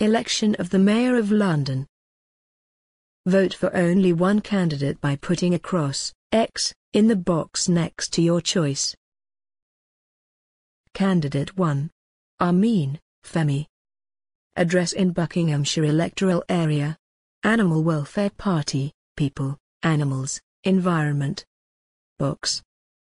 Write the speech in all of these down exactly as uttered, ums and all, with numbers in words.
Election of the Mayor of London. Vote for only one candidate by putting a cross, X, in the box next to your choice. Candidate one. Amin, Femi. Address in Buckinghamshire electoral area. Animal Welfare Party, People, Animals, Environment. Box.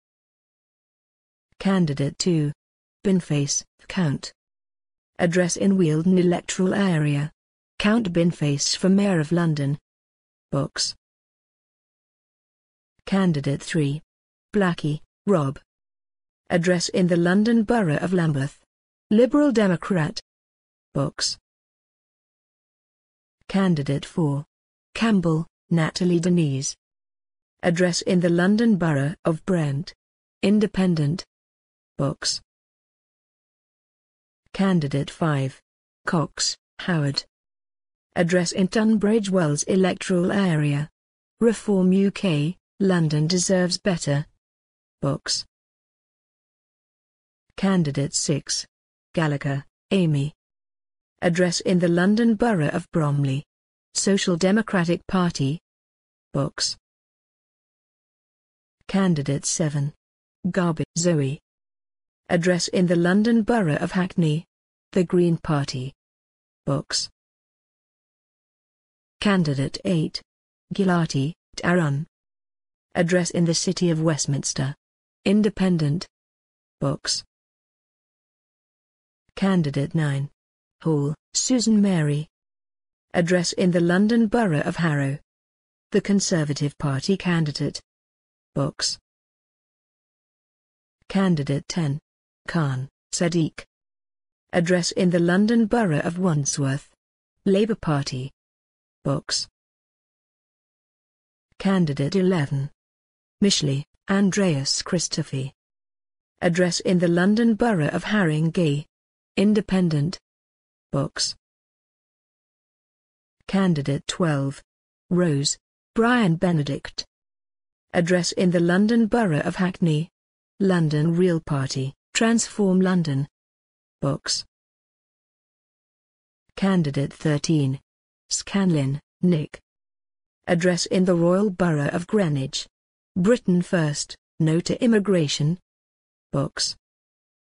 Candidate two. Binface, Count. Address in Wealdon electoral area. Count Binface for Mayor of London. Box. Candidate three. Blackie, Rob. Address in the London Borough of Lambeth. Liberal Democrat. Box. Candidate four. Campbell, Natalie Denise. Address in the London Borough of Brent. Independent. Box. Candidate five. Cox, Howard. Address in Tunbridge Wells electoral area. Reform U K, London deserves better. Box. Candidate six. Gallagher, Amy. Address in the London Borough of Bromley. Social Democratic Party. Box. Candidate seven. Garby, Zoe. Address in the London Borough of Hackney. The Green Party. Box. Candidate eight. Gilati, Taran. Address in the City of Westminster. Independent. Box. Candidate nine. Hall, Susan Mary. Address in the London Borough of Harrow. The Conservative Party candidate. Box. Candidate ten. Khan, Sadiq. Address in the London Borough of Wandsworth. Labour Party. Box. Candidate eleven. Mishley, Andreas Christophe. Address in the London Borough of Haringey. Independent. Box. Candidate twelve. Rose, Brian Benedict. Address in the London Borough of Hackney. London Real Party, Transform London. Box. Candidate thirteen. Scanlon, Nick. Address in the Royal Borough of Greenwich. Britain First, No to Immigration. Box.